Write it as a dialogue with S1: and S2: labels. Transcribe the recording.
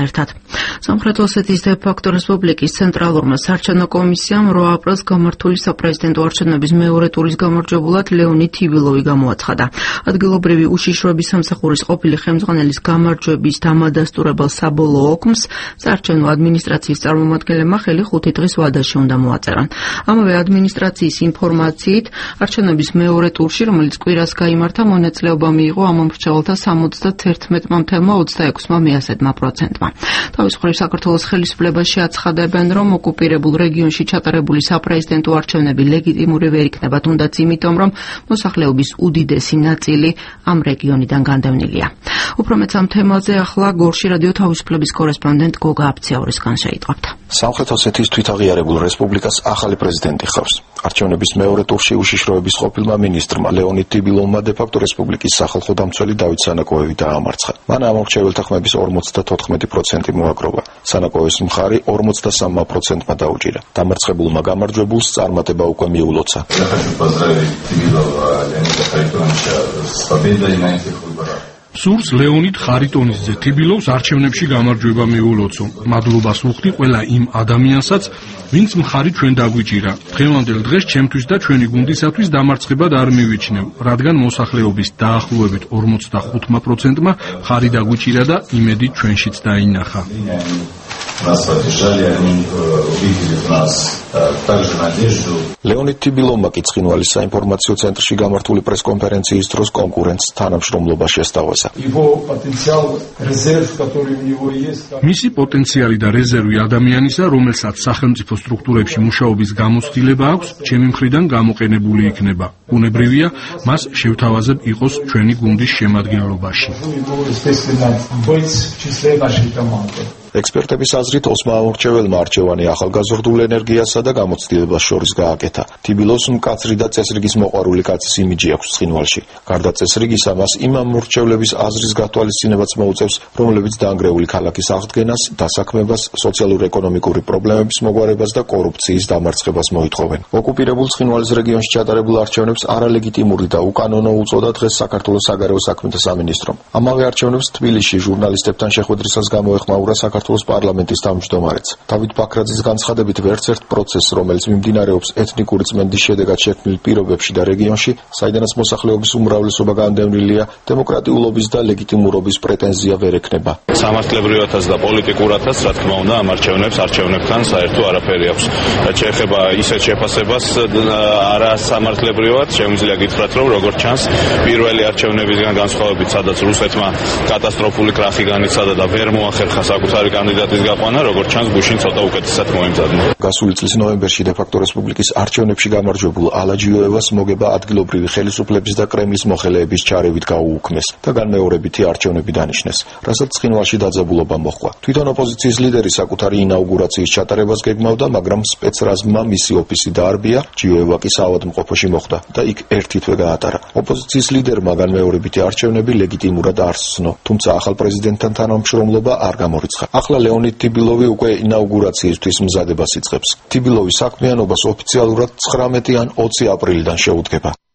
S1: ერთად. სამხრეთ ოსეთის დე-ფაქტო რესპუბლიკის ცენტრალურმა საარჩევნო კომისიამ 8 აპრილს გამართული საპრეზიდენტო არჩევნების მეორე ტურის გამარჯვებულად ლეონიდ თიბილოვი გამოაცხადა. ადგილობრივი უშიშროების სამსახურის ყოფილი ხელმძღვანელის გამარჯვების დამადასტურებელ საბოლოო ოქმს საარჩევნო ადმინისტრაციის წარმომადგენლებმა ხელი 5 დღის ვადაში უნდა მოაწერან. ამავე ადმინისტრაციის ინფორმაციით, არჩევნების მეორე ტურში, რომელიც კვირას გაიმართა, მონაწილეობა მიიღო ამ მომრჩეველთა 71,26%-მა. თავის მხრივ საქართველოს ხელისუფლებაში აცხადებენ, რომ ოკუპირებულ რეგიონში ჩატარებული საპრეზიდენტო არჩევნები ლეგიტიმური ვერ იქნება, თუნდაც იმიტომ, რომ მოსახლეობის უდიდესი ნაწილი ამ რეგიონიდან განდევნილია. უფრო მეც ამ თემაზე ახლა გორში რადიო თავისუფლების კორესპონდენტ გოგა აფციაურისგან შეიტყობთ.
S2: სამხრეთ ოსეთის თვითაღიარებულ რესპუბლიკას ახალი პრეზიდენტი ხავს. არჩევნების მეორე ტურში უშიშროების ყოფილმა მინისტრმა ლეონიდ თიბილოვმა დე-ფაქტო რესპუბლიკის სახალხო დამცველი დავით სანაკოევი დაამარცხა. მან ამორჩეველთა ხმების 54% მოაგროვა. სანაკოევის მხარი 43%-მა დაუჭირა. დამარცხებულმა გამარჯვებულს წარმატება უკვე მიულოცა.
S3: სურს ლეონიდ ხარიტონიძე თიბილოვს არჩევნებში გამარჯვება მიულოცო. მადლობას ვუხდი ყველა იმ ადამიანსაც, ვინც მხარი ჩვენ დაგვიჭირა. დღევანდელ დღეს ჩემთვის და ჩვენი გუნდისათვის დამარცხებად არ მივიჩნევ, რადგან მოსახლეობის დაახლოებით 45%-მა მხარი დაგვიჭირა და იმედი ჩვენშიც დაინახა.
S2: ლეონიდ თიბილოვმა კი ცხინვალის საინფორმაციო ცენტრში გამართული პრესკონფერენციის დროს კონკურენტს თანამშრომლობა შესთავაზა.
S3: მისი პოტენციალი და რეზერვი ადამიანისა, რომელსაც სახელმწიფო სტრუქტურებში მუშაობის გამოცდილება აქვს, ჩემი მხრიდან გამოყენებული იქნება. ბუნებრივია, მას შევთავაზებ იყოს ჩვენი გუნდის შემადგენლობაში.
S2: ექსპერტების აზრით, ოსმა ამორჩეველმა არჩევანი ახალგაზრდულ ენერგიასა და გამოცდილებას შორის გააკეთა. თიბილოვს მკაცრი და წესრიგის მოყვარული კაცის იმიჯი აქვს ცხინვალში. გარდა წესრიგისა, მას იმ ამორჩევლების აზრის გათვალისწინებაც მოუწევს, რომლებიც დაანგრეული ქალაქის აღდგენას, დასაქმებას, სოციალურ-ეკონომიკური პრობლემების მოგვარებას და კორუფციის დამარცხებას მოითხოვენ. ოკუპირებულ ცხინვალის რეგიონში ჩატარებულ არჩევნებს არალეგიტიმური და უკანონო უწოდა დღეს საქართველოს საგარეო საქმეთა სამინისტრომ. ამავე არჩევნებს თბილისში ჟურნალისტებთან შეხვედრისას გამოეხმაურა საქართველოს პარლამენტის თავმჯდომარეც. დავით ბაქრაძის განცხადებით, ვერც ერთ პროცესს, რომელიც მიმდინარეობს ეთნიკური წმენდის შედეგად შექმნილ პირობებში და რეგიონში, საიდანაც მოსახლეობის უმრავლესობა განდევნილია, დემოკრატიულობის და ლეგიტიმურობის პრეტენზია ვერ ექნება.
S4: სამართლებრივათაც და პოლიტიკურათაც, რა თქმა უნდა, ამ არჩევნებთან საერთო არაფერი აქვს. რაც შეეხება ისეთ შეფასებას არასამართლებრივად, შემიძლია გითხრათ, რომ როგორც ჩანს, პირველი არჩევნებისგან განსხვავებით, სადაც რუსეთმა კატასტროფული კრახი განიცადა და ვერ მოახერხა საკუთარი კანდიდატის გაყვანა, როგორც ჩანს, გუშინ ცოტა უკეთესად მოემზადა.
S2: გასული წლის ნოემბერში დე-ფაქტო რესპუბლიკის არჩევნებში გამარჯვებულ ალაჯიოევას მოგება ადგილობრივი ხელისუფლების და კრემლის მოხელეების ჩარევით გაუუქმეს და განმეორებითი არჩევნები დანიშნეს, რასაც ცხინვალში დაძაბულობა მოჰყვა. თვითონ ოპოზიციის ლიდერი საკუთარი ინაუგურაციის ჩატარებას გეგმავდა, მაგრამ სპეცრაზმმა მისი ოფისი დაარბია, ჯიოევა კი საავადმყოფოში მოხვდა და იქ ერთი თვე გაატარა. ოპოზიციის ლიდერმა განმეორებითი არჩევნები ლეგიტიმურად არ სცნო, თუმცა ახალ პრეზიდენტთან თანამშრომლობა არ გამორიცხა. ახლა ლეონიდ თიბილოვი უკვე ინაუგურაციისთვის მზადებას იწყებს. თიბილოვის საქმიანობას ოფიციალურად 19 ან 20 აპრილიდან შეუდგება.